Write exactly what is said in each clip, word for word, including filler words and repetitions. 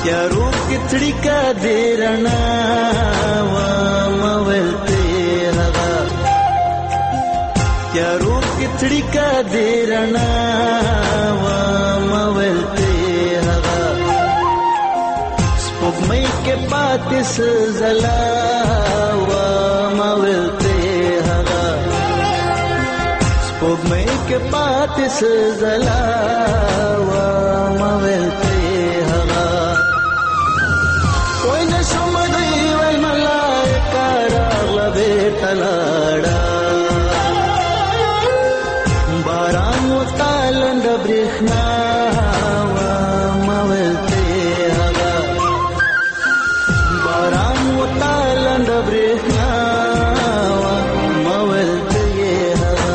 تیارو کتړی کا دیرنا و مولته هغه تیارو کتړی کا دیرنا و مولته هغه سپوږمۍ کې پاتې سزلا و مولته هغه سپوږمۍ کې پاتې سزلا و مولته باران و تالند برېښنا و مولته هغه باران و تالند برېښنا و مولته هغه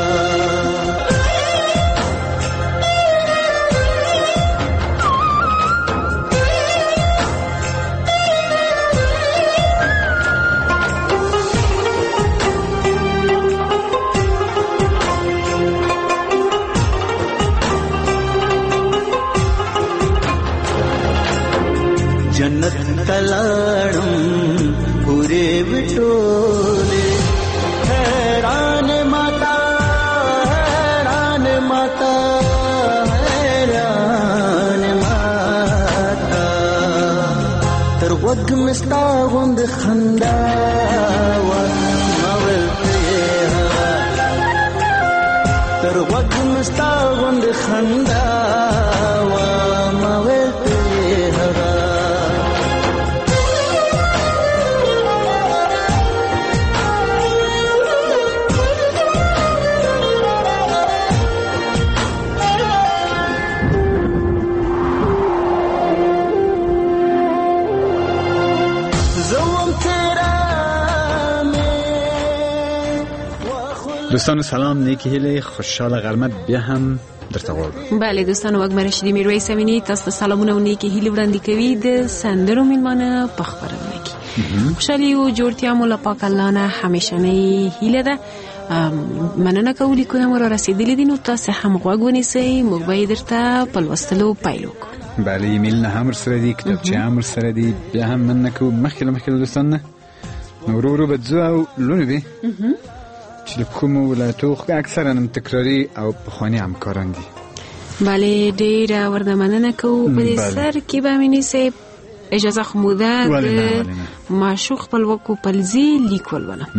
جنت تلاړم پورې وټولې حیران ماتا حیران ماتا حیران ماتا تر وګ مستا غوند خندا و مولته هغه تر وګ مستا غوند خندا و مولته هغه دوستان سلام، نیکی هیله، خوشحال غرمت بیا هم درته غواړم. بله دوستان، وګ مرشدی میرویس امینی تاسو سلامونه او نیکی هیله وړاندې کوي د سندرو میلمانه په خبرونه کې. خوشحالي او جوړتیا مو له پاک الله نه همیشنۍ هیله ده. مننه کولی کوم را رسیدلی دي، نو تاسو هم غوږ ونیسئ، موږ به درته په لوستلو پیل وکړو. بله ایمیل نه هم سره دي، کتابچه هم سره دي، بیا هم مننه کوم مخکې مخکې دوستان نه نو ورو ورو به ځو او لونه دي چې کوم ولایتو خو اکثرا هم تکراری او پخوانی همکاران دي. بله ډیره ورته مننه کوو. په دې سر کې به مې نیسئ اجازه خو مو ده د معشوق خپلواکو پلزي لیکول ونه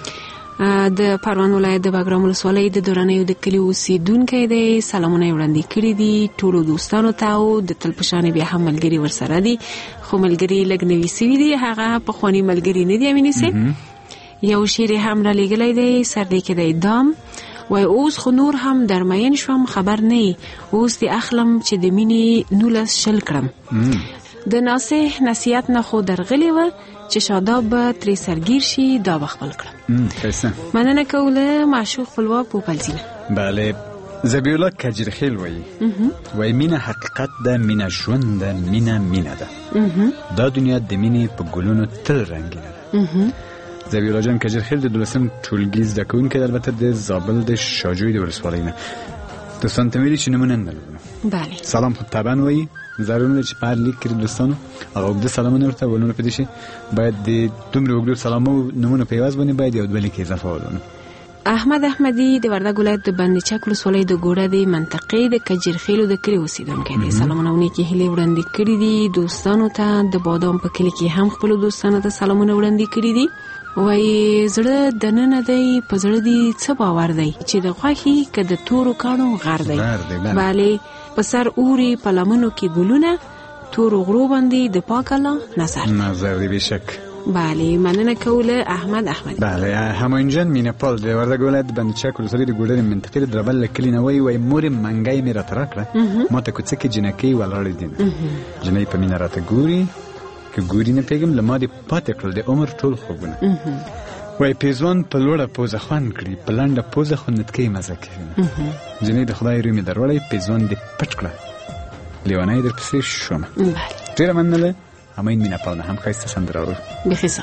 د پروان ولایت د باګرام ولسوالۍ د دورانیو د کلي اوسیدونکی دی. سلامونه یې وړاندې کړي دي ټولو دوستانو ته او د تل په شان بیا هم ملګري ورسره دي، خو ملګري لږ نوي سوي دي، هغه پخواني ملګري نه دي. امینې صاحب یو شعر هم را لیږلی دی، سر دی کې دی دام وای اوس خو نور هم در مین شوم خبر نه، اوس دی اخلم چې د مینې نولس شل کړم. د ناصح نصیحت نه خو درغلی و چې شاداب به ترې سرگیر شي دا بخبل کړم. مننه کوله معشوق خپلواک پوپلزینه. بله زبیولا کجرخیل وای وای مینه حقیقت ده، مینه ژوند ده، مینه مینه ده، دا دنیا د مینې په ګلونو تل رنګینه ده. زبیولا جان کجرخیل د دولسم ټولګي زده کوونکی دی، البته د زابل د شاجوی د ولسوالۍ نه. دوستان ته ویلي چې نمونه نه لرو. بله سلام خو طبعا وایي ضرور نه چې په هر لیک کې دوستانو هغه اوږده سلامونه ورته ولونه پدې شي، باید د دومره اوږدو سلامو نمونه په یواز باندې باید یو دوه لیک اضافه ولونه. احمد احمدی د وردګ ولایت د بندچک ولسوالۍ د ګوړه د منطقې د کجرخیلو د کلي اوسیدونکی دی. سلامونه نیکې هیلې وړاندې کړي دي دوستانو ته. د بادام په کلي کې هم خپل دوستانو ته سلامونه وړاندې کړي دي. وای زړه د نن دی په زړه دی څه باور دی چې د خوښي که د تورو کانو غر دی. بله په سر اوري په لمنو کې ګلونه، تورو غرو باندې د پاک الله نظر نظر دی بشک. بله مننه کوله احمد احمدی. بله هماینجان مینپال د وردګ ولایت د بندچک ولسوالۍ د ګوډر منطقې د دربل کلي نه وای وای مور منګای مې راته راکړه، ما ته کوڅه کې جنکۍ ولاړې دي، جنۍ په مینه راته ګوري که ګوري نه پیګم لما دې پاتې کړل د عمر ټول خوبونه. وای پیزوان په لوړه پوزه خوان کړي، په لنډه پوزه خو نتکۍ مزه کوي. جنۍ د خدای روی مې دروړی، پیزوان دې پټ کړه لیونی در پسې شوم. ډېره مننه. همین مینه پالنه هم ښایسته سندره اورو. بیخي سم.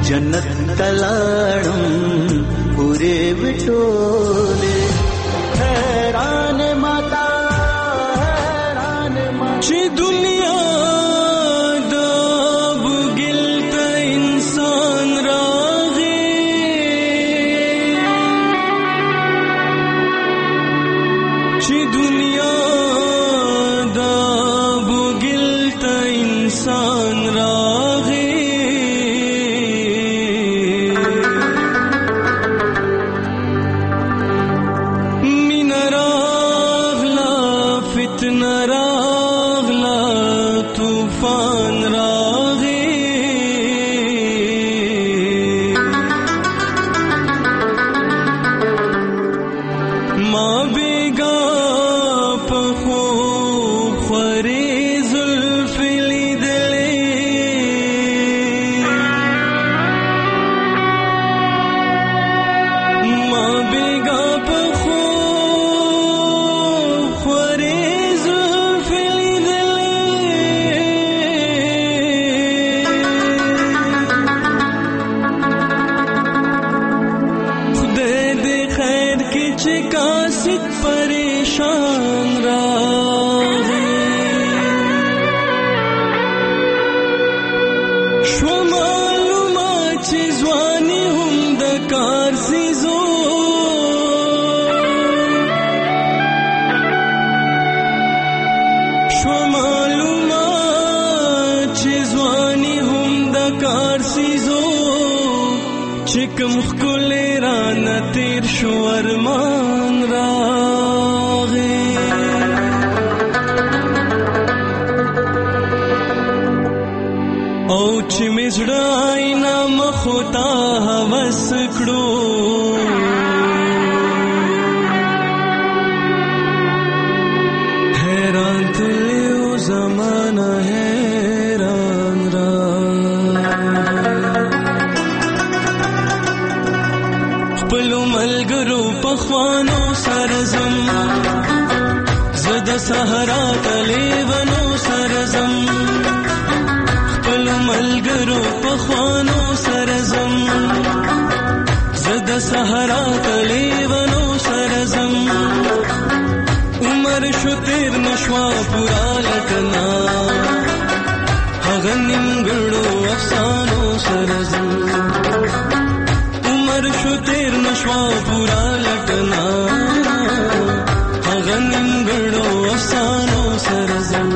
जन्नत तलाड़म पूरे बिटोले हैरान माता हैरान माता ची दुनिया दाब गिलता इंसान रागे ची दुनिया दाब गिलता इंसान रागे चिकम खुले राना तीर शुअरमान रागे ओ चिमिजड़ाई ना मखोता हवस कड़ो हैरान तुलियो जमाना हैरान रा पलू मलगरू पखवानो सरजम जद सहरा तलेवनो सरजम पलू मलगरू पखवानो सरजम जद सहरा तलेवनो सरजम उमर शुतिर नशवा पुरा लटना हगनिम गड़ो अफसानो सरजम शुतेर नशवा पूरा लटना हगनिम गड़ो अफसानो सरजम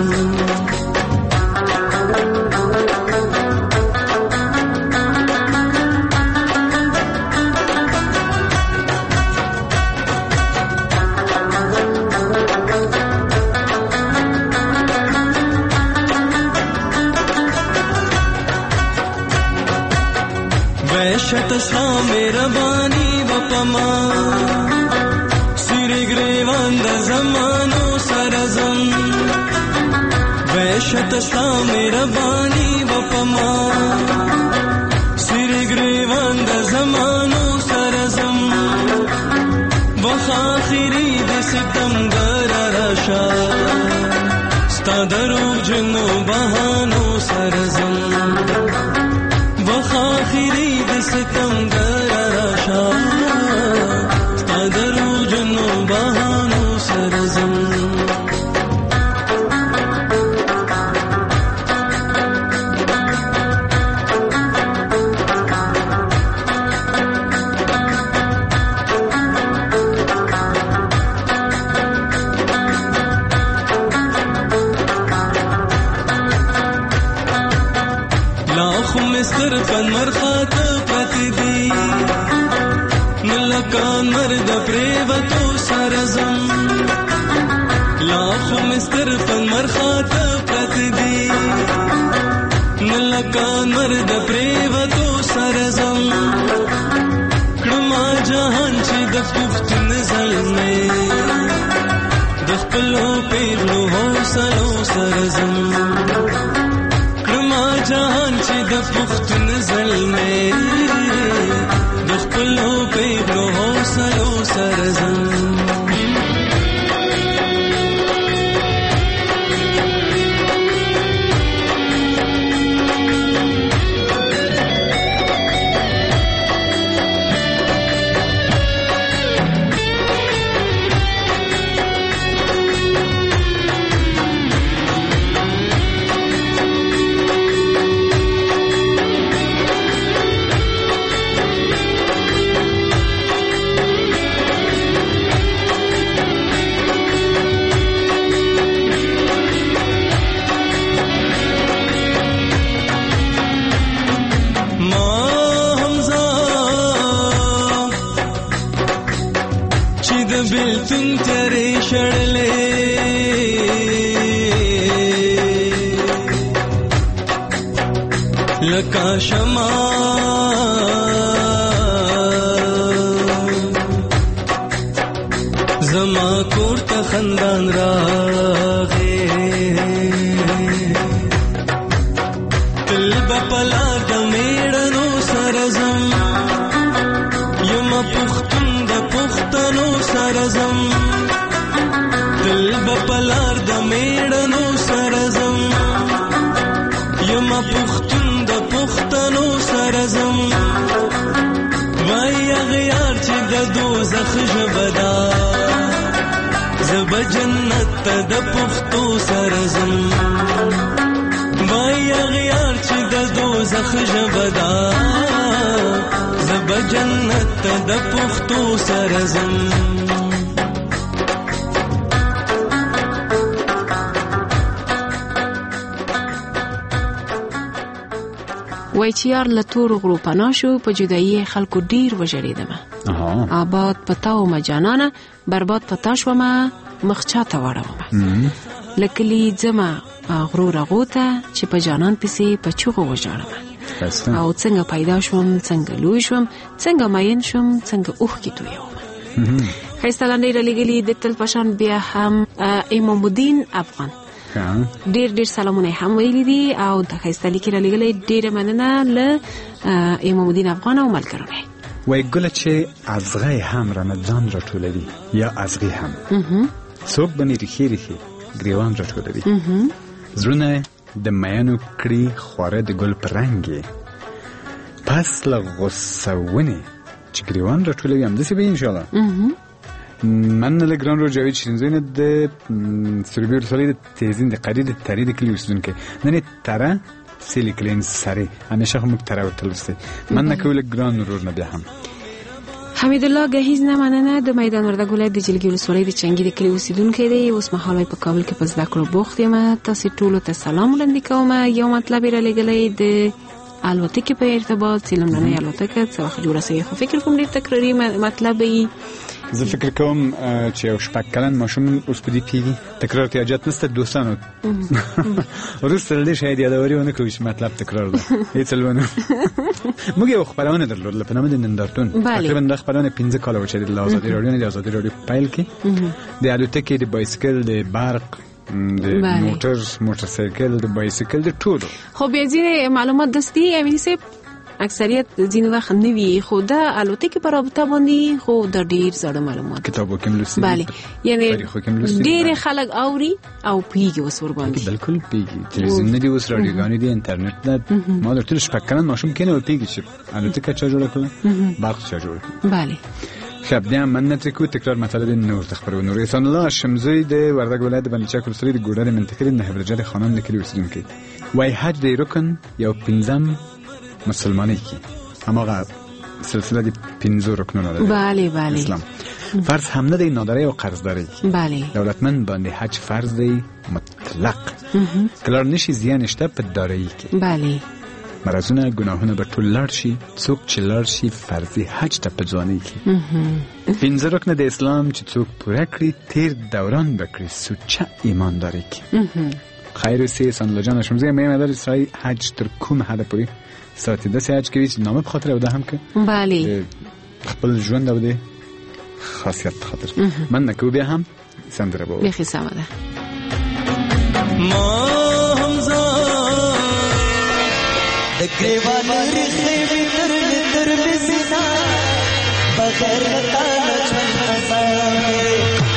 वैशत सा मेरा बानी वपमा सिरे ग्रेवंद जमानो सरजम वैशत सा मेरा बानी वपमा सिरे ग्रेवंद जमानो सरजम वखाखिरी दिसतम गररशा स्तादरू जनो बहानो सरजम वखाखिरी दिसतम गररशा स्तादरू जनो बहानो सरजम सरपन मरखात प्रतिदी मुलकान मर्द प्रेवतो सरजम लाखों में सरपन मरखात प्रतिदी मुलकान मर्द प्रेवतो सरजम क्रमा जहान ची दफ्त नजल में दफ्लो पेलो हो सलो सरजम जहान ची दफ्त नजल में दफ्लो पे हो सलो सरजम بیلتون تیرې شړلې لکه شمع زما کور ته خندان راغې تل به په لار د میړنو سره ځم یمه پښتون د پښتنو سره ځم تل به په لار د میړنو سره ځم یمه پښتون د پښتنو سره ځم وای هغه یار چې د دوزخ ژبه ده زب جنت ته د پښتو سره ځم وای هغه یار چې د دوزخ ژبه ده زب جنت ته د پښتو سره ځم وای چې یار له تورو غرو پناه شو په جدایي خلکو ډیر وژړېدم آباد پتا و مجانانه برباد پتا شوم مخ چاته واړوم لکلی ځما غرو رغوته چې په جانان پسې په چوغو وژاړم او څنګه پیدا شوم څنګه لوی شوم څنګه ماین شوم څنګه اوخ کې تویم خیسته لاندې رلګلی د تل پشان بیا هم امام الدین افغان ډیر ډیر سلامونه هم ویلي دي او د خیسته لیکي رلګلی ډیره مننه له امام الدین افغان او ملګرو وای ګل چې ازغه هم رمضان راټولوي یا ازغه هم څوک بني رخي رخي ګریوان راټولوي زړونه د میانو کړي خوره د ګل پرنګي پس له غوسونه چې ګریوان راټولوي هم دسي به ان شاء الله من له ګران رو جاوید شینزوینه د سربیر سالي د تیزین د قرید ترید کلی وسدونکو نه تره سیلی کلین سری همیشه هم تره وتلسته من نکول ګران رو نه به هم حمید الله گهیز نه مننه د میدان وردګ ولایت د جلګي ولسوالۍ د چنګي د کلی اوسیدونکو دی اوس مهال په کابل کې پس د کړو بوخت یم تاسو ټول ته سلام وړاندې کوم یو مطلب را لګلې د الوتکې په ارتباط سیلمنه الوتکه څه وخت جوړه سي خو فکر کوم ډیر تکراری مطلب ای زه فکر کوم چې یو شپږ کلن ماشوم اوس په دې پیږي تکرار ته اجازه نشته دوستانو ورسره دې شاید یادوري ونه کوي چې مطلب تکرار ده هیڅ لونه موږ یو خبرونه درلودل په نامه د نندارتون تقریبا د خبرونه پنځه کال وچې د آزادي رادیو نه د آزادي رادیو پایل کې د الوتکې د بایسکل د برق د موټر موټرسایکل د بایسکل د ټولو خو بیا ځینې معلومات دستي امینی سه اکثریت ځینې وخت نه وي خو دا الوتکې په رابطه باندې خو د ډیر زړه معلومات کتابو کې ملوسي bale یعنی ډیر خلک اوري او پیږي وسور باندې بالکل پیږي تلویزیون نه دی اوس رادیوګانې دی انټرنیټ نه ما درته شپکلن ماشوم کې نه پیږي چې الوتکه چا جوړه کړه برق چا جوړه bale شب دیم من نترکو تکرار مطالب نور تخبر و نور احسان الله شمزوی د وردګ ولایت باندې چا کولسری د ګوډر منطقې نه هبرجل خانم نکلی وسیدونکو وای حج دی رکن یو پنځم مسلمانی کی هماغه سلسله دی پنځو رکنونه ده bale bale اسلام فرض هم نه دی نادری او قرضداری bale دولتمند باندې حج فرض دی مطلق کلار نشي زیان شته په دارایی کی bale مرزونه گناهونه به ټول لړ شي څوک چې لړ شي فرضي حج ته په ځواني کې پنځه رکن د اسلام چې څوک پوره کړی تیر دوران بکړي سوچه ایمانداری کې خیر سي سن لجان شمزه مې مدار اسرائیل حج تر کوم حد پوری ساعت د ساعت کې چې نامه په خاطر او ده هم کې bale خپل ژوند او ده خاصیت خاطر من نکو بیا هم سندره بو بخي سماده ما همزه دګریوال رخي تر تر بسنا بغیر تعالی ژوند خساره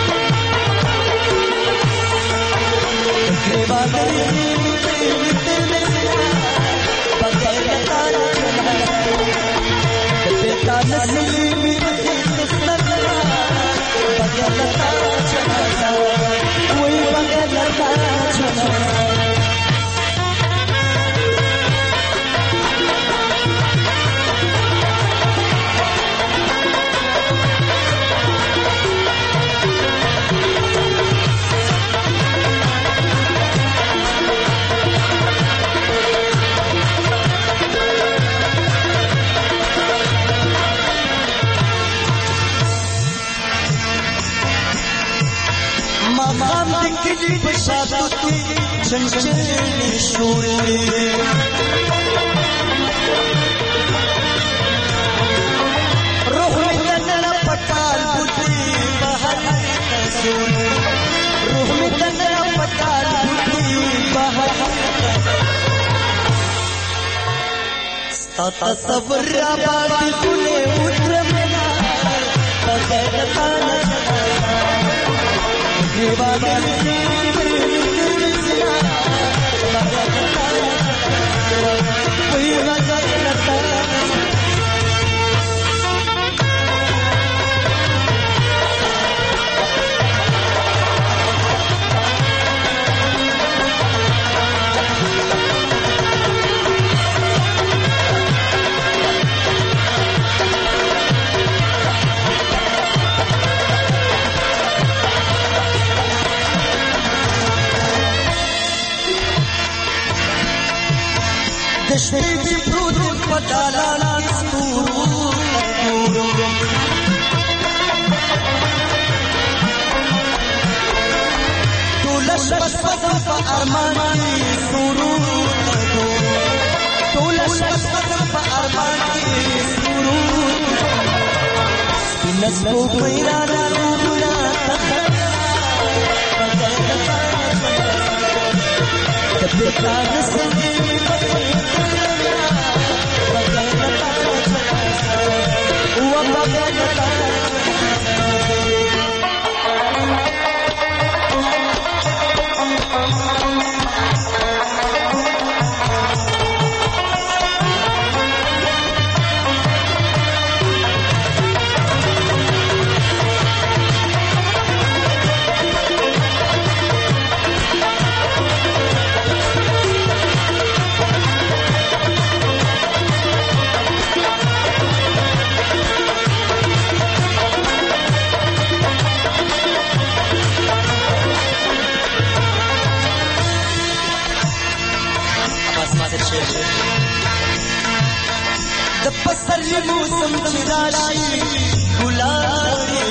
دګریوال رخي تر بسنا بغیر تعالی ژوند خساره دتا نصیب خسنه بغیر تعالی ژوند خساره وای بغیر تعالی ژوند خساره کلی په شاتو کې چنچلې شوې روح مې دننه پټال بوټي بهر تسولې روح مې دننه پټال بوټي بهر ستا تصور را باندې کولې وترمنا بغیر تانه دیوانه کوئی غزل لتا دشتې کې پروت پټالا ستورو ټول شپه په ارمان کې ستورو ټول شپه په ارمان کې ستورو سپینس کو پیرا راغلا تبقى نسمي د پسرلی موسم چې راشي ګلابي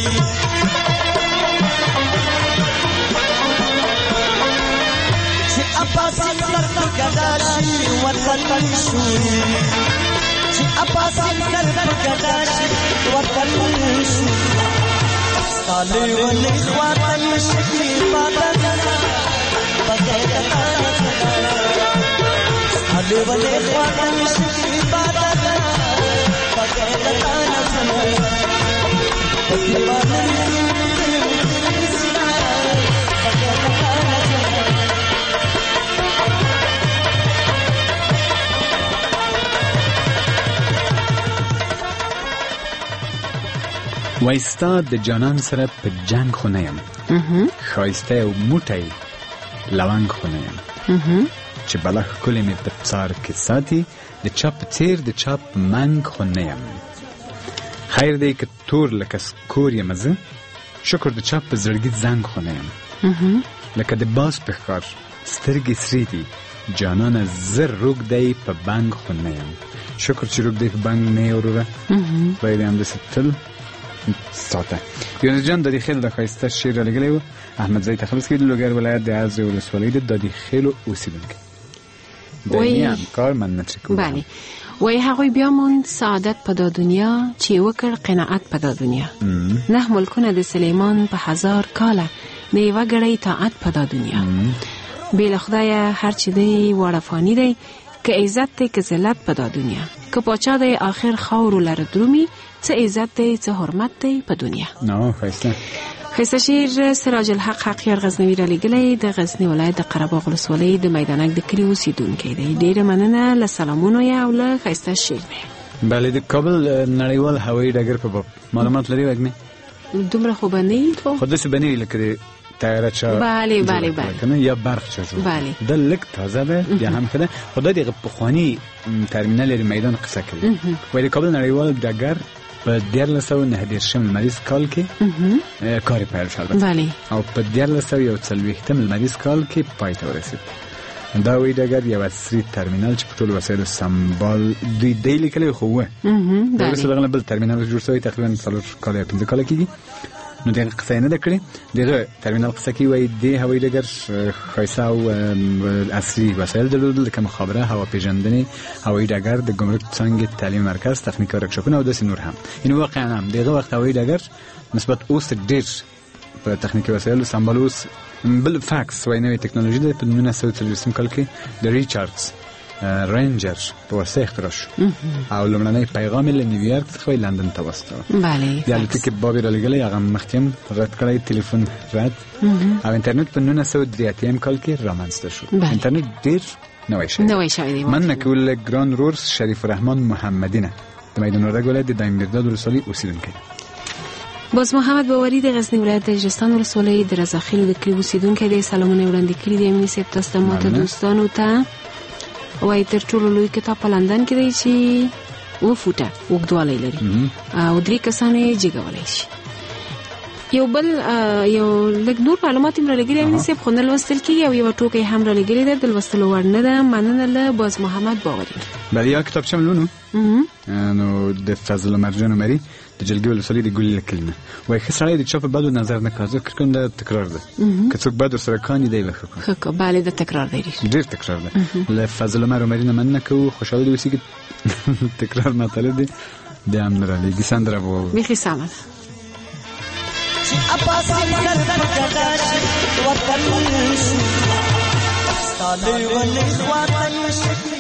چې اباسي سر په ګډا شي وطن شوري چې اباسي سر په ګډا شي وطن شوري سالي ولې خواتن شي پاتنا بغیر سالي ولې خواتن شي پاتنا بغیر تانا سنا دیوانه وایستا د جانان سره په جنگ خو نه یم ښایسته او موټی لونګ خو نه یم چې بله ښکلې مې په څار کې ساتي د چا په څېر د چا په منګ خو نه یم خیر دی که تور لکه سکور یم زه شکر د چا په زړګي زنګ خو نه یم لکه د باز په ښکار سترګې سرې دي جانانه زر روږ دی په بنګ خو نه یم شکر چې روږ دی په بنګ نه یې وروره باید یې همداسې تل ساته یونس جان دادی خیل د ښایسته شعر رالیږلی و احمد زی تخلص کې د لوګر ولایت د عز ولسوالۍ د دادی خیلو اوسېدونکی د نیام کار من نترکو بله وای هغوی بیا موند سعادت په دا دنیا چې وکړ قناعت په دا دنیا نه ملکونه د سلیمان په هزار کاله د یوه ګړۍ طاعت په دا دنیا بې له خدایه هر چې دی واړه فاني دی که عزت دی که ذلت په دا دنیا که پاچا دی آخر خاورو لره درومي څه عزت دی څه حرمت دی په دنیا نو ښایسته ښایسته شعر سراج الحق حقیار غزنوي رالیږلی د غزني ولایت د قرهباغ ولسوالۍ د میدانک د کلي اوسېدونکی دی ډېره مننه له سلامونو یې او له ښایسته شعر دی بله د کابل نړیوال هوایي ډګر په باب معلومات لري وږمې دومره خو به نه وي خو خو داسې به نه وي لکه د تیاره چا بله بله بله یا برق چا جوړ بله دا لږ تازه ده بیا هم ښه ده خو دا د پخواني ترمینل د میدان قصه کوي وایي د کابل نړیوال ډګر په دیارلس سوه نهه دېرشم لمریز کال کې کار یې پیل شو بله او په دیارلس سوه یو څلوېښتم لمریز کال کې پای ته ورسېد دا هوایي ډګر یو عصري ترمینل چې په ټولو وسایلو سمبال دوی دی لیکلی خو وه د وروسته دغه نه بل ترمینل جوړ شوی تقریبا څلور کاله یا پنځه کاله کېږي نو دغه قصه نه د کړې دغه ترمینال قصه کې وایي د هوایي ډګر ښایسته او عصري وسایل درلودل لکه مخابره هوا پیژندنې هوایي ډګر د ګمرک څنګه تعلیم مرکز تخنیکي ورکشاپونه او داسې نور هم این واقعا هم دغه وخت هوایي ډګر نسبت اوس ډېر په تخنیکي وسایلو سمبال اوس بل فاکس وایي نوې ټکنالوژي ده په نولس سوه څلوېښتم کال کې د ریچارډز رینجر په واسطه اختراع شو او لومړنی پیغام له نیویارک څخه لندن ته واستاوه. بله. د الوتکې بابي را لګلې هغه مخکې رد کړی تلیفون رد او انټرنیټ په نولس سوه درې اتیا کال کې رامنځته شو. انټرنیټ ډېر نوی شوی نوی شوی دی. من نکول ګران رورس شریف الرحمن محمدینه د میدان وردګ ولایت د دایم مرداد ولسوالۍ اوسیدونکی. باز محمد باوري د غزنی ولایت د اجرستان ولسوالۍ د رضاخیلو د کلي اوسیدونکی دی. سلامونه وړاندې کړي دي امین صاحب تاسو ته ماته دوستانو ته. وایي تر ټولو لوی کتاب په لندن کې دی چې اوه فوټه اوږدوالی لري او درې کسانو یې جګولی شي. یو بل یو لږ نور معلومات هم را لګېدي امین صاحب خو نه لوستل کېږي او یوه ټوکه هم را لګېلې ده د لوستلو وړ نه ده. مننه له باز محمد باوري. بله یا کتابچه م لولو نو د فضل مرجان عمري د جلګې ولسوالۍ د ګلي له کلي نه وایي ښه سړی د چا په بدو نظر نه کوه ځکه کوم دا تکرار ده که څوک بد ورسره کاني دی به ښه کړو. ښه کړو. بله دا تکرار دی ډېر تکرار ده. له فضل عمر عمري نه مننه کوو. خوشحاله دې اوسي که تکرار مطالب دی دی هم نه رالیږي سندره به واورو. بیخي سمه ده. اپاسم کردن کداش وطن ستالی ولی خواتن شکلی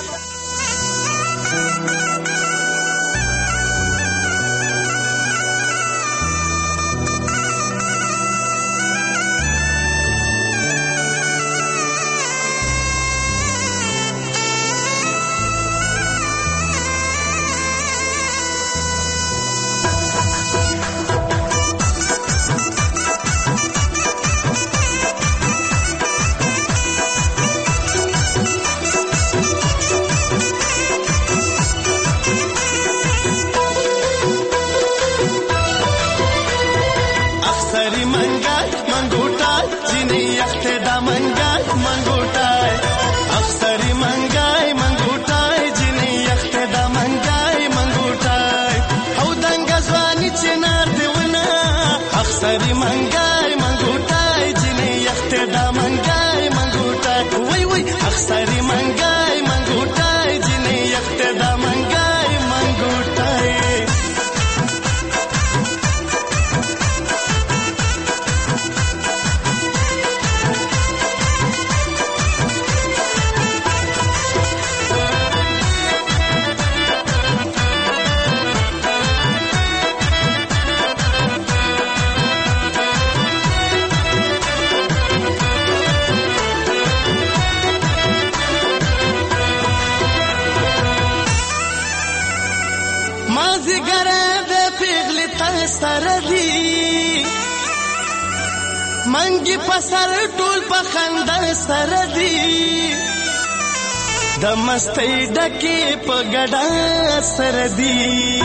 منګي پسر ټول په خندا سره دی د مستۍ ډکه په ګډا سره دی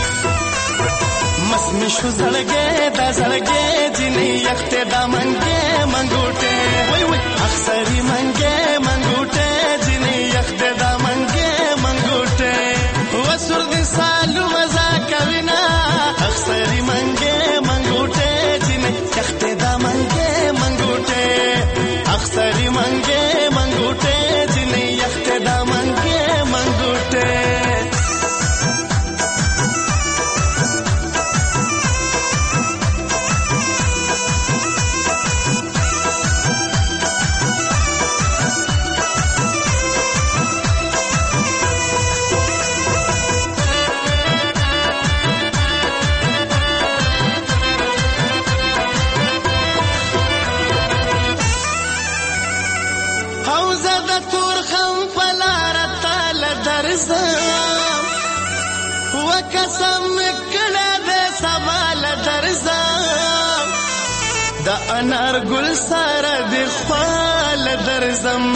مس می شو زړګې د زړګې جنې یخته د منګې منګوټه وای وای اخسری منګې منګوټه جنې یخته د منګې منګوټه وسر دي سالو مزا کوینا اخسری منګې منګوټه جنې یخته د منګې منګوټه اخسری منګې منګوټه جنې یخته د منګې منګوټه وکسم کړه د سوال درځم د انار ګل سره د خپل درځم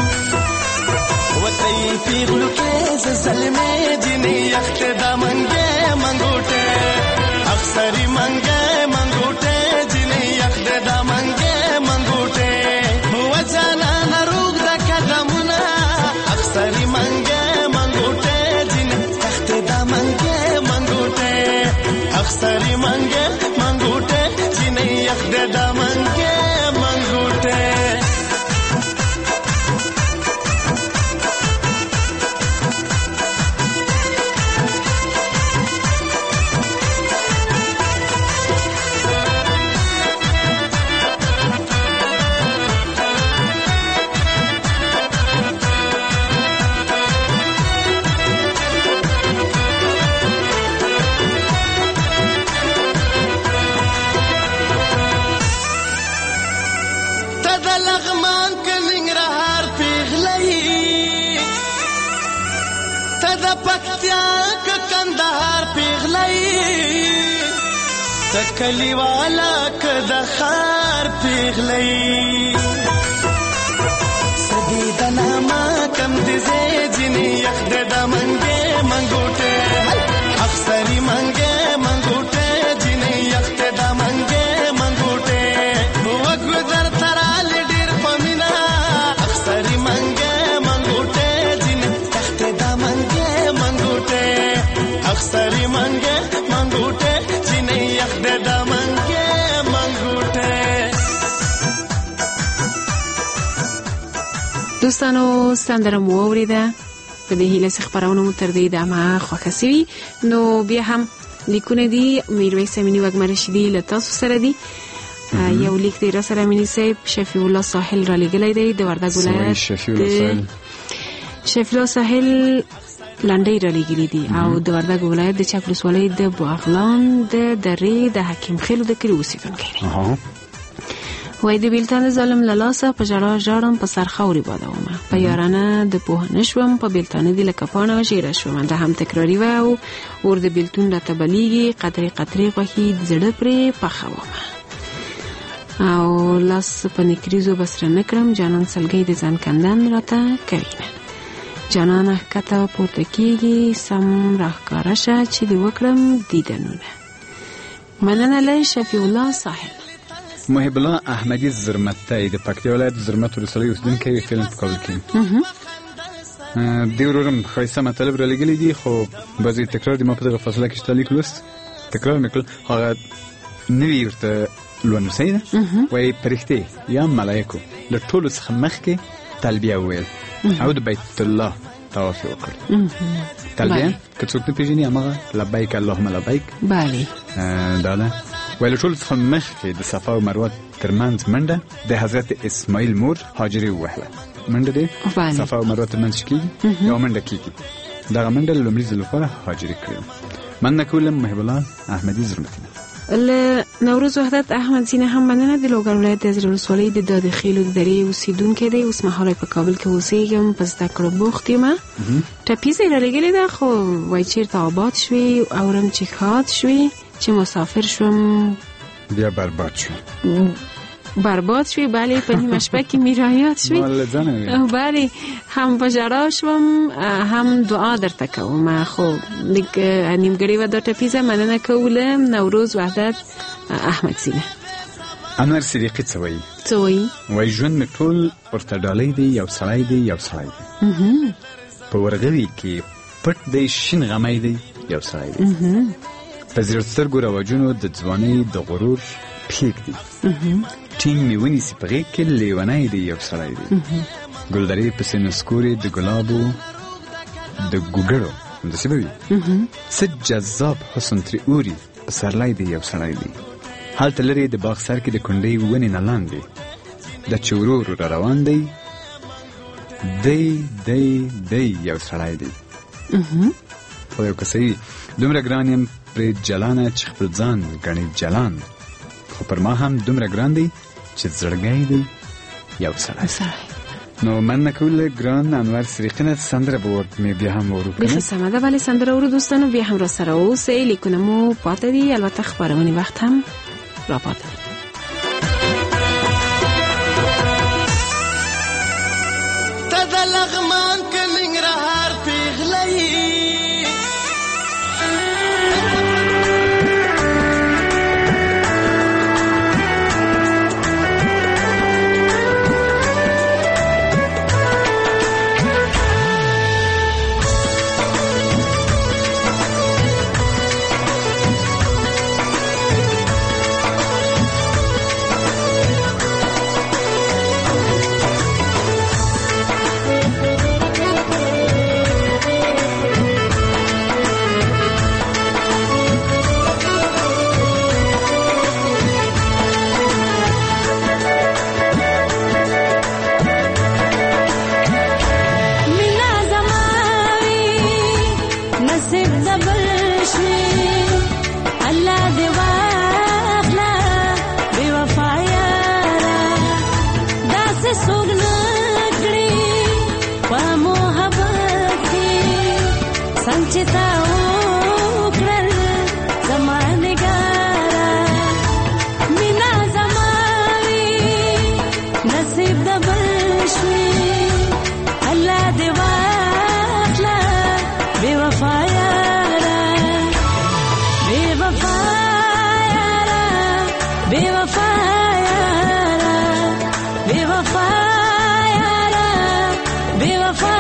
وتې پیغلو کې زلمې جنې یخت د منګې منګوټه اخسری منګې منګوټه جنې یخت د منګې منګوټه وځانا نروغ د قدمونه اخسری منګې منګوټه جنې یخت د منګې اخسری منګه منګوټه یخ دې د منګې منګوټې کلی والا کد خار پیغلی سدی دناما کم دزے جنی یخ دے دا منگے منگوٹے افسری منگے منگوٹے جنی یخ دے دا منگے منگوٹے وگو در ترال ڈیر پمینا افسری منگے منگوٹے جنی یخ دے دا منگے منگوٹے افسری منگے منگوٹے دوستانو سندره مو اوریده په دې هیله چې خبرونه مو تر دې دمه خوښه سوي نو بیا هم لیکونه دي میرویس امینی وږمه رشیدي له تاسو سره دي یو لیک دی را سره امینی صاحب شفیع الله ساحل را لګلی دی د وردګ ولایت شفیع الله ساحل لنډۍ را لګلی دي او د وردګ ولایت د چک ولسوالۍ د باغلان د درې د حکیم خیلو د کلي اوسېدونکی دی وای د بیلتان ظالم للاسه په جړا ژړم په سر خوري بادومه په یارانه د پوه نشوم په بیلتان دی لکه پانه شیره شوم دا هم تکراری و او ور د بیلتون راته بلیږي قدرې قطرې غوښي د زړه پرې پخومه او لاس په نکریزو بسره نکړم جانان سلګۍ د ځان کندن راته کوي جانان کته پورته کیږي سم راښکاره شه چې دی وکړم دیدنونه مننه له شفیع الله ساحل محب الله احمدی زرمتی د پکتیا ولایت زرمت ولسوالۍ اوسیدونکی فلم په کابل کې دی ورورم ښایسته مطلب را لګلی دي خو بعضې تکرار دي ما په دغه فاصله کې شته لیک لوست تکرار مې کړل هغه نوي ورته لوندوسی ده وایي پرښتې یا ملایکو له ټولو څخه مخکې تلبیه وویل او د بیت الله طواف یې وکړ تلبیه که څوک نه پېژني هماغه لبیک اللهم لبیک دا ده ویل ټول څخه مخکې د صفا او مروه ترمنځ منډه د حضرت اسماعیل مور هاجرې ووهله منډه دی صفا او مروه ترمنځ چې کېږي یوه منډه کېږي دغه منډه لومړي ځل لپاره هاجرې کړې مننه کوم محب الله احمدي زرمتینه له نوروز وحدت احمد زینه هم مننه د لوګر ولایت د زړه ولسوالۍ د داد خیلو د درې اوسیدونکی دی اوس مهال په کابل کې اوسېږم په زده کړو بوخت یم ټپیزه یې رالیږلې ده خو وایي چېرته آباد شوې اورم چې ښاد شوې چې مسافر شوم بیا برباد شوم برباد شوی بله په نیمه شپه کې میرایات شوی بله هم په ژړا شوم هم دعا درته کوم خو لږ نیمګړې وه دا ټپیزه مننه کوله نوروز وحدت احمد زینه انور صدیقي څه وایي څه وایي وایي ژوند مې ټول ورته ډالۍ دی یو سړی دی یو سړی دی په ورغوي کې پټ دی شین غمی دی یو سړی دی په زیړ سترګو رواجونو د ځوانۍ د غرور پیک دی ټینګ مې ونیسي په غېږ کې لیونی دی یو سړی دی ګلدرې پسې نسکورې د ګلابو د ګوګړو همداسې به وي څه جذاب حسن ترې اوري پسرلی دی یو سړی دی هلته لرې د باغ سر کې د کونډۍ ونې نه لاندې د چې ورو ورو را روان دی دی دی دی یو سړی دی خدای که صحیح دومره ګران یم پرې جلانه چې خپل ځان ګڼي جلان خو پر ما هم دومره ګران دی چې زړګی دی یو سړی نو مننه کوله ګران انور صدیقي سندره به مې بیا هم ورو بیخي سمه ده بلې سندره ورو دوستانو بیا هم را سره اوسئ لیکونه مو پاته دي البته خپرونې وخت هم را پاته دي ته د لغمان که ننګرهار پیغله د بل شوي الله دې واخله بې وفا یاره داسې څوک نه کړي په محبت کې څنګه چې تا وکړل زما نګاره مینا زما وي نصیب د بل شوي الله دې واخله بې وفا یاره بې وفا یاره بې وفا یاره بې وفا یاره بې وفا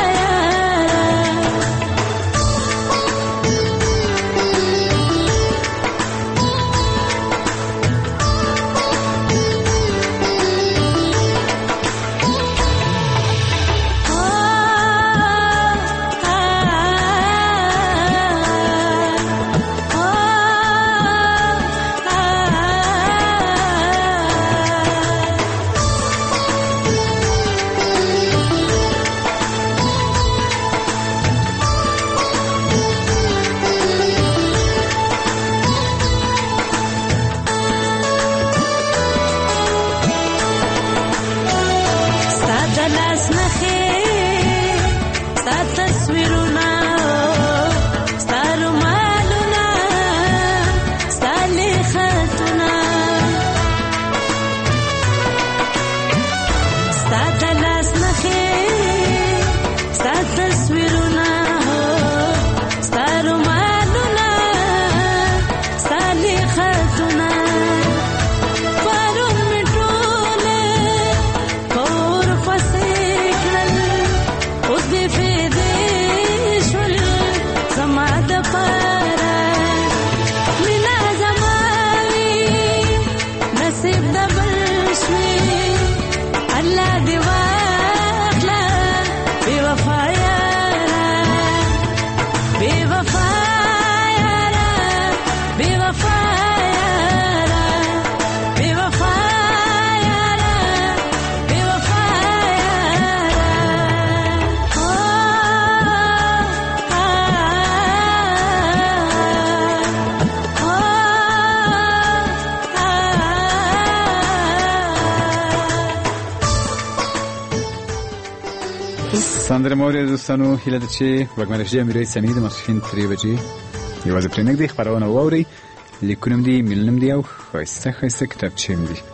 سندره مورد دوستانو هیله ده چې وګمرشي امیرای سنی د ماسپښین درې بجې یوازې پرې نږدې خپرونه واورئ. لیکونه دي، میلونه دي او ښایسته ښایسته کتابچې هم دي.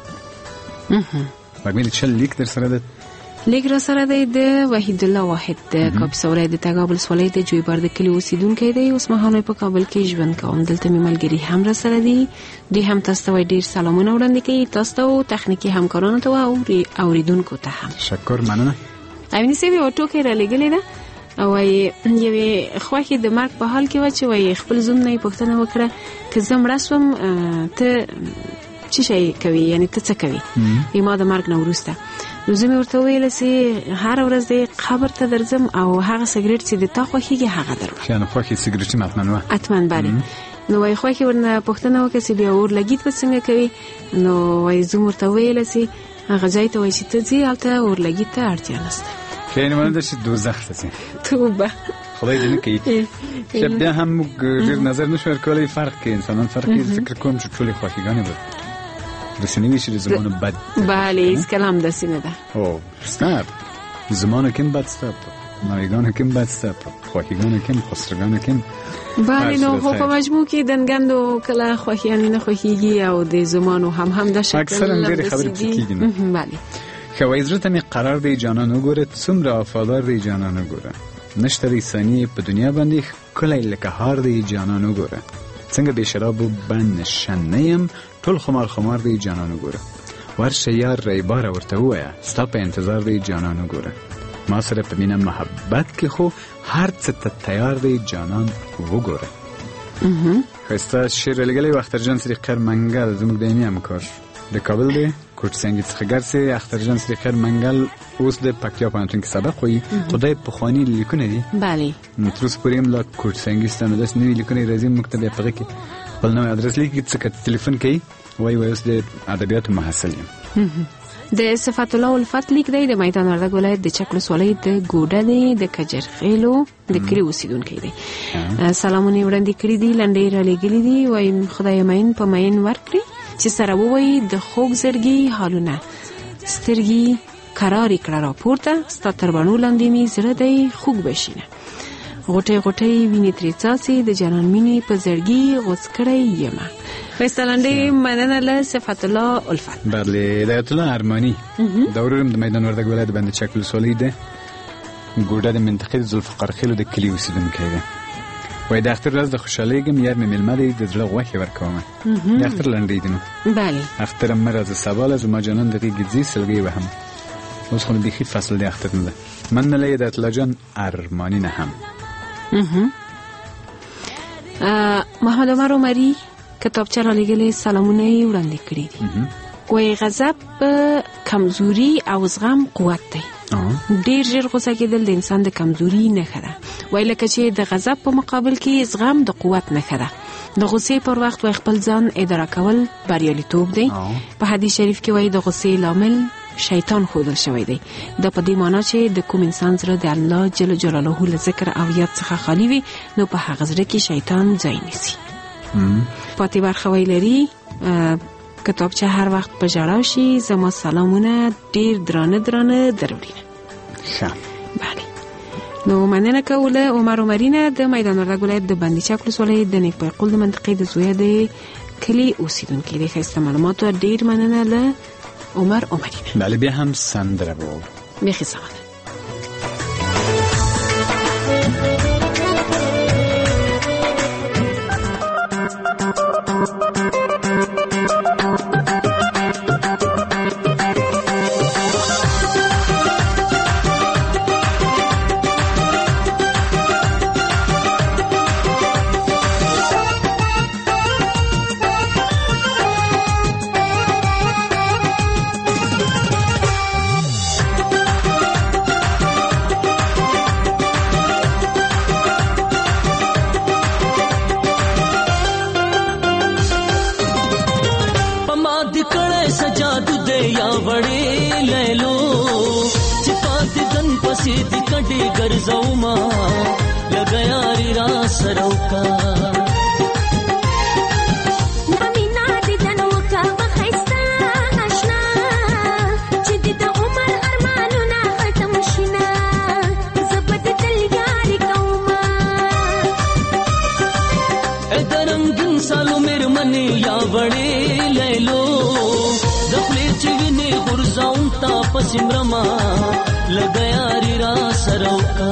وګمري چې لیک در سره ده؟ لیک را سره دی د وحید الله واحد د کاپیسا د تګاب ولسوالۍ د جویبار د کلي اوسیدونکی دی. اوس مهال په کابل کې ژوند کوم. دلته مې ملګري هم را سره دي. دوی هم تاسو ته ډیر سلامونه وړاندې کوي، تاسو ته او تخنیکي همکارانو ته او اوریدونکو ته هم. شکر، مننه. امینه سیبی او ټوکې را لګلې ده او یوې خوښې د مرګ په حال کې و چې وایي خپل زوم نه یې پوښتنه وکړه که زه مړه شوم ته څه شی کوي، یعنی ته څه کوي ما د مرګ نه وروسته. نو زه مې ورته وویله چې هره ورځ د قبر ته درځم او هغه سګرټ چې د تا خوښېږي هغه درکړم. یعنې خوښې سګرټ مې حتما وه حتما بله. نو وایي خوښې ورنه پوښتنه وکړه چې بیا اورلګیت به څنګه کوي. نو وایي زه ورته وویله چې هغه ځای ته وایي چې ته ځې هلته اورلګیت ته اړتیا نشته. یعنې مانه ده چې دوزخ ته ځې. توبه خدای دې نه کوي. چې بیا هم موږ ډېر نظر نشو ورکولی. فرق کوي انسانان فرق کوي. فکر کوم چې ټولې خوښیګانې به داسې نه وي چې د زمانو بد. بله هېڅکله هم داسې نه ده. او شته په زمانو کې هم بد شته، په ناویګانو کې هم بد شته، په خوښیګانو کې هم خسرګانو کې هم. بله نو خو په مجموع کې دنګندو کله خوښیانې نه خوښیږي او د زمانو هم هم د شکل اکثرا ډېرې خبرې پکې کېږي نه. بله ښه وایي زړه ته مې قرار دی جانان وګوره، څومره وفادار دی جانان وګوره، نشته دی ثانیې په دنیا باندې ښکلی لکه هار دی جانان وګوره، څنګه بې شرابو بند نشه نه یم ټول خمار خمار دی جانان وګوره، ورشه یار ریباره ورته ووایه ستا په انتظار دی جانان وګوره، ما سره په مینه محبت کې خو هر څه ته تیار دی جانان وګوره. ښایسته شعر لګلی و اخترجان سریقر منګل زموږ دایمي همکار د کابل دی کوټ سنگی څخه ګرځي. اخترجان سریقر منګل اوس د پکتیا پوهنتون کې سبق وایي. خدای پخواني لیکونه دي بله تر اوسه پورې هم لا کوټ سنګي سته نو داسې نوي لیکونه راځي موږ ته بیا په هغې کې خپل نوی ادرس لیکي څه که تلیفون کوي وایي وایي اوس د ادبیاتو محصل یم. د صفات الله الفت لیک دی د میدان وردګ ولایت د چک ولسوالۍ د ګوډه دی د کجرخیلو د کلی اوسیدونکی دی. سلامونه وړاندې کړی دي، لنډې را لېږلي دي. وایم خدای مین په مین ورکړي چې سره ووایي د خوږ زړګي حالونه سترګي قرار کړه را پورته ستا تر بڼو لاندې مې زړه دی خوږ بشینه غوټۍ غوټۍ وینې ترې څاڅي د جانان مینې په زړګي غوڅ کړی یمه. ښایسته لنډې مننه له صفات الله الفت. بله، د آیت الله ارماني د ورورم د میدان وردګ ولایت بند چک ولسوالۍ ده ګوډه د منطقې د ذوالفقار خیلو د کلي اوسېدونکی ده. وایي د اختر ورځ د خوشحالېږم یار مې مېلمه دی د زړه غوښې ورکومه. د اختر لنډۍ دي نو بله اختر مه راځه سبا له زما جانان د غېږې ځي سلګۍ وهم. اوس خو نو بیخي فصل دی اختر نه ده. مننه له یې د اطلا جان ارماني نه هم. محمد عمر عمري کتابچه را لېږلې سلامونه یې وړاندې کړي دي. وایي غضب کمزوري او زغم قوت دی. ډېر ژر غوسه کېدل د انسان د کمزوري نښه ده. وایي لکه چې د غضب په مقابل کې زغم د قوت نښه ده. د غصې پر وخت وایي خپل ځان اداره کول بریالیتوب دی. په حدیث شریف کې وایي د غصې لامل شیطان ښودل شوی دی. دا په دې معنا چې د کوم انسان زړه د الله جل جلاله له ذکر او یاد څخه خالی وي نو په هغه زړه کې شیطان ځای نیسي. پاتې برخه ویل لري کتابچه هر وخت په ژړا شي زما سلامونه ډیر درانه درانه دروړي. ښه بله نو مننه کوله عمر عمرینه د میدان وردګ ولایت د بندي چک ولسوالۍ د نیک پیقول د منطقې د زویه د کلي اوسیدونکی دی. ښایسته معلوماتو ډیر مننه له عمر عمرینه. بله بیا هم سندره به واورو. بیخي سمه. ګرځوما لګیاري را سروکا نامینا دې جنو کا مخستا آشنا چې دې د عمر ارمانونه ختم شینا زبد تل یاري کوما ادرنګ سالو مېر منی یا وړې لیلو د خپل چوینه غرزاون تا پسمرما لګیاري را سروکا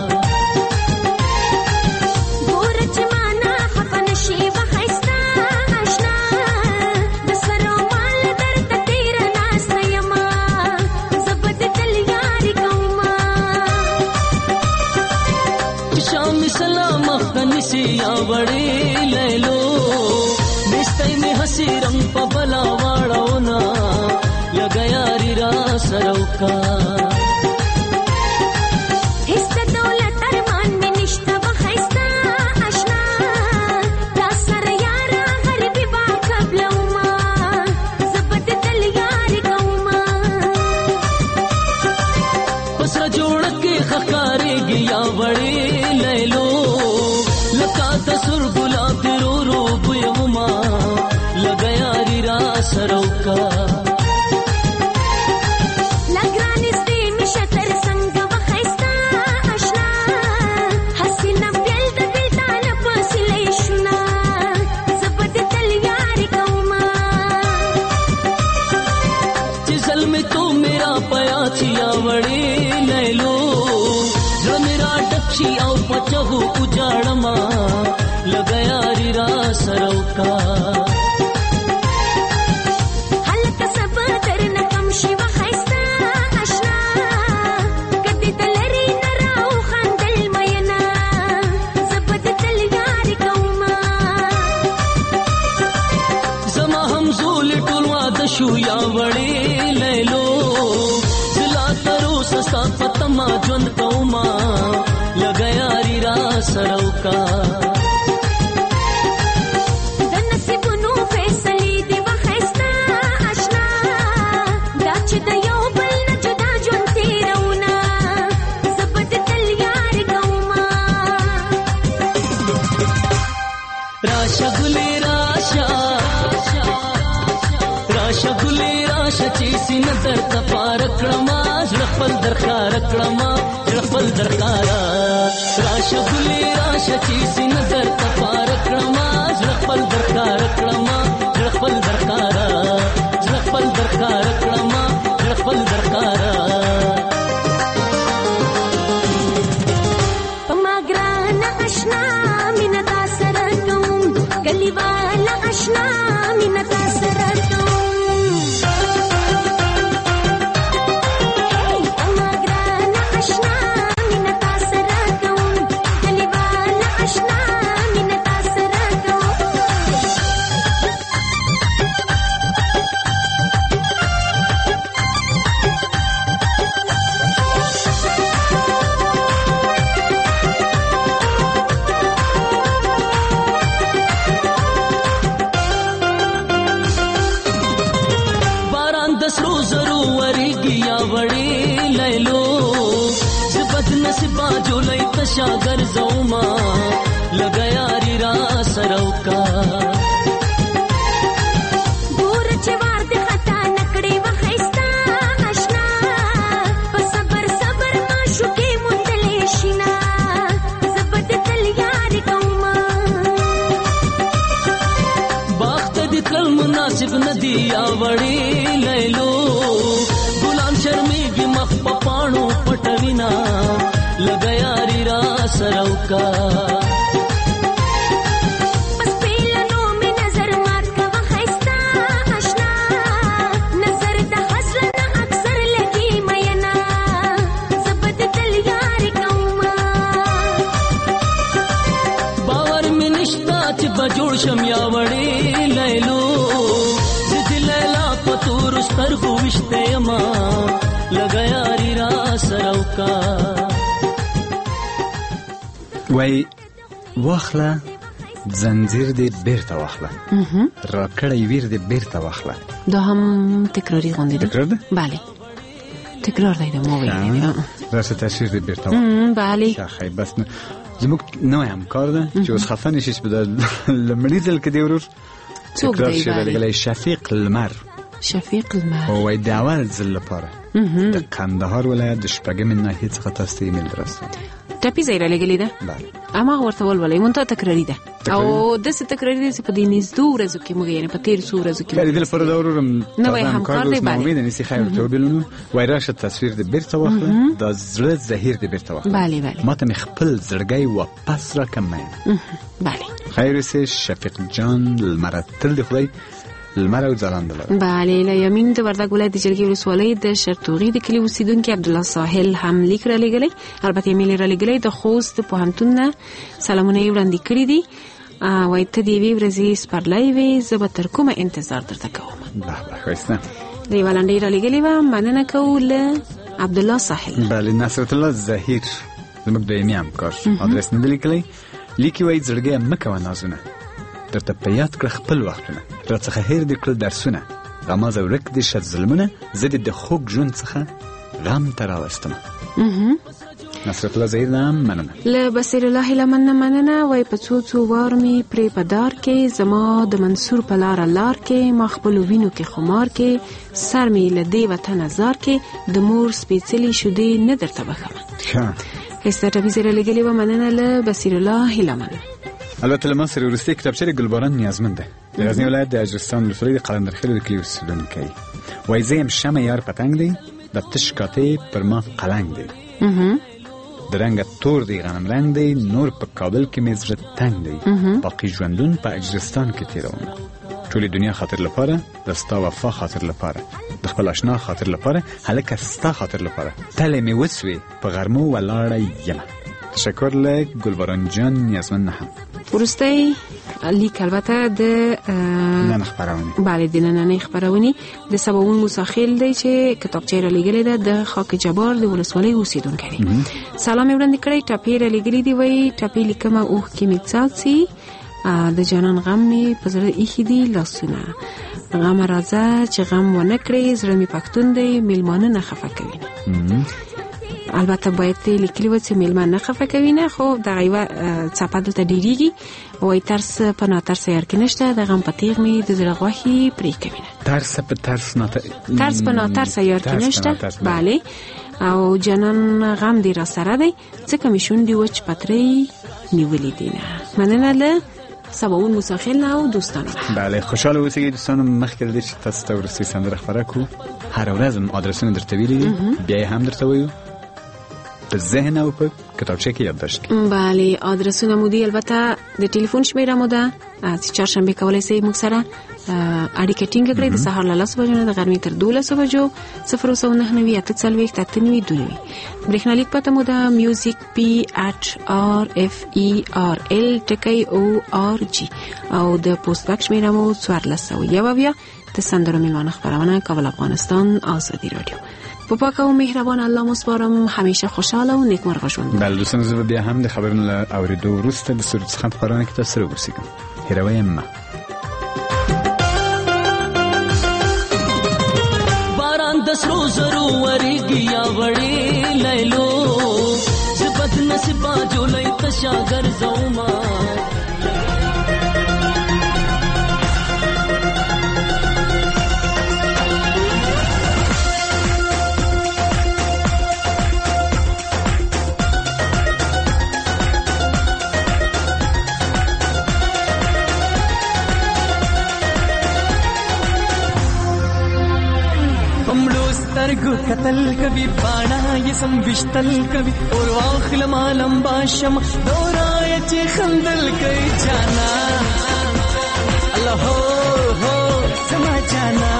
ګورچ معنا خپن شي وخستا آشنا د سرو مال درته تیر ناس یما زبد تل یاري کوما شام سلام خني سي یا وړې لیلو نستای می حسي رنگ په بلا واړونا لګیاري را سروکا سروکا لګرانې ستې राशा गुले राशा राशा गुले राशा चीसी नजर तपार क्रमा झड़पल दरकार क्रमा झड़पल दरकारा राशा गुले राशा चीसी नजर तपार क्रमा झड़पल दरकार क्रमा झड़पल दरकारा झड़पल दरकार क्रमा झड़पल दरकारा पमाग्राना अशना मिनता सरतुम गलीवाला अशना मिनता सरतुम पमाग्राना अशना मिनता सरतुम गलीवाला अशना मिनता सरतुम बारान दस रोज वरी गिया वड़ी लैलो जिबद नसीबा जो लई तशागर जौमा लगया रिरा सरौका दूर चवार दे खता नकड़ी वखैस्ता अशना बसबर सबर माशुके मुंदलेशिना जबद तलयार कौमा बाख्त दिकल मुनासिब नदिया वड़ी लैलो गुलाम शर्मी की मख पाणो पटविना लगया रिरा सरौका बस पेलनो में नजर मार का वखैस्ता अशना नजर द हसरना अक्सर लगी मयना जबद तलयार कौमा बावर में निश्ता च बजोड़ शमिया वड़ी लैलो जिद लैला पतूर स्तर को विश्ते अमा लगया रिरा सरौका وای واخله زنجیر دی بیرته واخله راکړی ویر دی بیرته واخله دا هم تکراری غونډه ده تکرار ده؟ بله تکرار دی د مو ویلي راشه تشیر دی بیرته واخله ام، بله ښه خی بس نو زموږ نوی همکار ده چې اوس خفه نشي چې په دا لومړي ځل کې دی ورور څوک تکرار دی شي بله رالیږلی شفیق لمر شفیق المر او وای د اول ځل لپاره د کندهار ولایت د شپږمې ناحیې څخه تاسو ته ایمیل دررسوي ټپي ځای رالیږلې ده بله اما ورته ولولئ مونږ ته تکراري ده تکراري او داسې تکراري ده چې په دې نږدو ورځو کې موږ یعنې په تېرو څو ورځو کې کاری دل پر دا ورورم نوی همکار دی، بله. امید نیسی خیر تو بلونو وای راشه تصویر د بیرته واخله دا زړه زهیر د بیرته واخله بله بله ما ته مې خپل زړګی واپس راکړه مینه بله خیر اوسې شفیق جان لمره تل د خدای لمر او ځلانده لره بله له یمین د وردګ ولایت د جلګې ولسوالۍ د شرطوغي د کلي اوسیدونکي عبدالله ساحل هم لیک رالیږلی البته ایمیل یې رالیږلی د خوست پوهنتون نه سلامونه یې وړاندې کړي دي وایي ته د یوې ورځې سپرلی وې زه به تر کومه انتظار درته کوم به به ښایسته د یوه لنډۍ رالیږلې وه مننه کوو له عبدالله ساحل بله نصرت الله زهیر زموږ دویمي همکار ادرس نه دی لیکلی لیکي وایي زړګیه مه کوه نازونه درته په یاد کړه خپل وختونه راڅخه هیر دې کړل درسونه غمازه ورک دې شه ظلمونه زه دې د خوږ ژوند څخه غم ته راوستمه نصرت الله زهیر نه هم مننه له بصیر الله لمن نه مننه وای په څو څو وار مې پرې په دار کې زما د منصور په لاره لار کې ما خپلو وینو کې خمار کې سر مې له دې وطنه زار کې د مور سپېڅلې شیدې نه درته بښمه ښه ښایسته ټپي زه رالیږلې وه مننه له بصیر الله لمن البته له ما سره وروستۍ کتابچه د ګلباران نیازمند ده د غزني ولایت د اجرستان ولسوالۍ د قلندرخیلو د کلي اوسېدونکی وایي زه یم شمع یار پتنګ دی د تش کاته پر ما قلنګ دی د رنګه تور دی غنم رنګ دی نور په کابل کې مې زړه تنګ دی باقي ژوندون په اجرستان کې تېرومه ټولې دنیا خاطر لپاره د ستا وفا خاطر لپاره د خپل اشنا خاطر لپاره هلکه ستا خاطر لپاره تلې مې وسوې په غرمو ولاړه یمه تشکر له ګلباران جان نیازمند نه هم وروستی لیک البته د نن خبرونه بله د نننۍ خبرونې د سباوون موساخیل دی چې کتابچه یې رالیږلې ده د خاک جبار د ولسوالۍ اوسېدونکی دی سلام یې وړاندې کړی ټپې یې رالیږلي دي وایي ټپې لیکمه اوښکې مې څاڅي د جانان غم مې په زړه ایښي دي لاسونه غمه راځه چې غم ونه کړې زړه مې پښتون دی میلمانه نه خفه کوي البته باید لیکلی و چې میلمه نه خفه کوي نه، خو دغه یوه څپه دلته ډېرېږي وایي ترس په ناترس یار کې نشته، د غم په تیغ مې د زړه غوښې پرې کوي نه. ترس په ترس ترس په ناترس یار کې نشته. بله. او جانان غم دی را سره دی ځکه مې شونډې وچ پترې نیولې دي نه. مننه له سباون مساخل نه او دوستانو. بله خوشحال اوسئ دوستانو. مخکې له دې چې تاسو ته وروستۍ سندره خپره کړو هر ورځ هم ادرسونه درته ویلي دي، بیا هم درته وایو په ذهن او په کتابچه کې یادداشت کړئ. بله ادرسونه مو دي، البته د ټلیفون شمیره مو ده چې چهارشنبه کولی شئ موږ سره اړیکه ټینګه کړئ د سهار له لسو بجو نه د غرمې تر دولسو بجو. صفر اوسه نهه نوي اته څلوېښت اته نوي دوه نوي. برېښنالیک پته مو ده میوزیک پی اټ آر اف ای آر ال ټکی او آر جی او د پوسټ بک شمیره مو څوارلس سوه یو اویا. د سندرو میلمانه خپرونه کابل افغانستان آزادي رادیو. په پاک او مهربان الله مو سپارم. همیشه خوشحاله او نیکمرغه ژوند. بله دوستانو زه بیا هم د خبرونو له اورېدو وروسته د سرود څخه خپرونه کې تاسو سره اوسېږم. هېروئ یې مه. باران د سرو زرو ورېږي یا وړې لیلو زه بد نصیبه جولۍ تشه ګرځومه سترګو کتل کوي باڼه یې سم وشتل کوي اور واخل مالم باشم دورای چې خندل کوي جانا الله هو هو سما جانا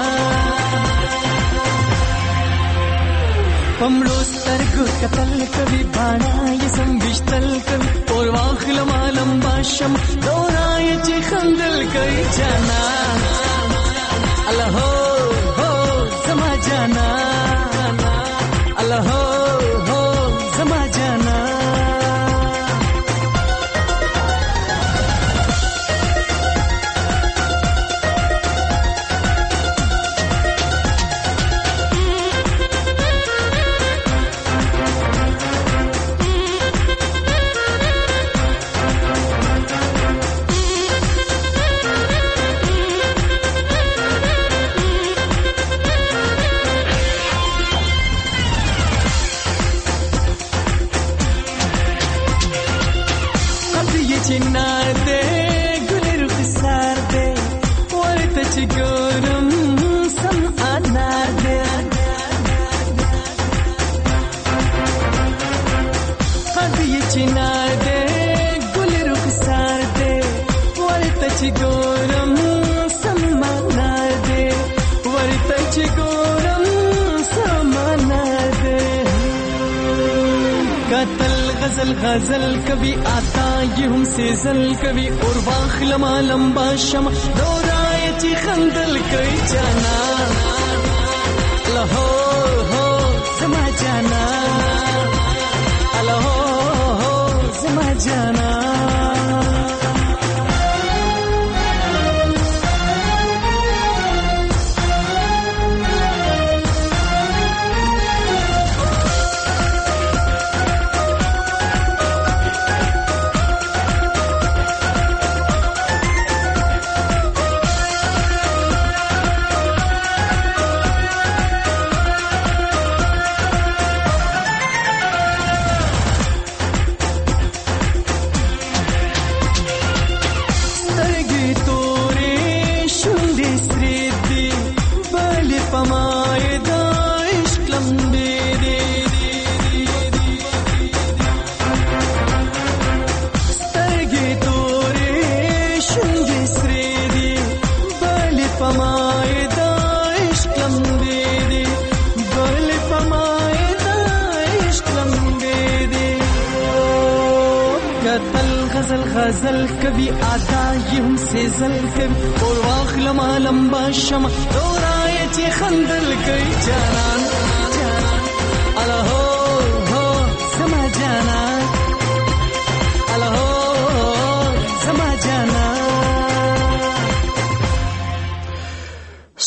پمړو سترګو کتل کوي باڼه یې سم وشتل کوي اور واخل مالم باشم دورای چې خندل کوي جانا الله هو سما جانا الله هو هو سما جانا चिनार दे गुलर खसार दे वर्त चिगोरम सम अनार दे हद ये चिनार दे गुलर खसार दे वर्त चिगोरम सम अनार दे वर्त चिगोरम सम अनार दे कतल गजल गजल कभी आता ये हमसे जल कभी और बाखल मालम बाशम दोराए ची खंदल कई जाना लहो हो समा जाना लहो हो समा जाना غزل کبھی آتا یہ ہم سے زل کبھی اور واخل مالم باشم دورائے چی خندل کئی جانان اللہ ہو ہو سما جانا اللہ ہو ہو سما جانا.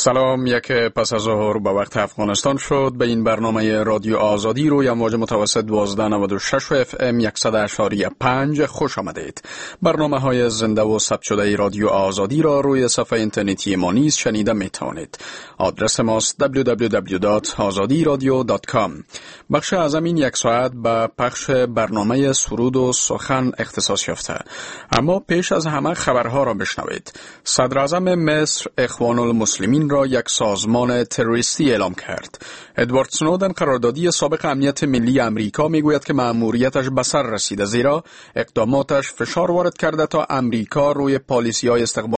سلام، یک پس از ظهر به وقت افغانستان شد. به این برنامه رادیو آزادی روی امواج متوسط دوازده نود و شش و اف ام صد اشاری پنج خوش آمدید. برنامه های زنده و ثبت شده رادیو آزادی را روی صفحه اینترنتی ما نیز شنیده می توانید. آدرس ماست دبلیو دبلیو دبلیو دات آزادی رادیو دات کام. بخش از این یک ساعت به پخش برنامه سرود و سخن اختصاص یافته. اما پیش از همه خبرها را بشنوید. صدر اعظم مصر اخوان المسلمین را یک سازمان تروریستی اعلام کرد. ادوارد سنودن، قراردادی سابق امنیت ملی امریکا، میگوید که مأموریتش به سر رسیده، زیرا اقداماتش فشار وارد کرده تا امریکا روی پالیسی‌های استقبال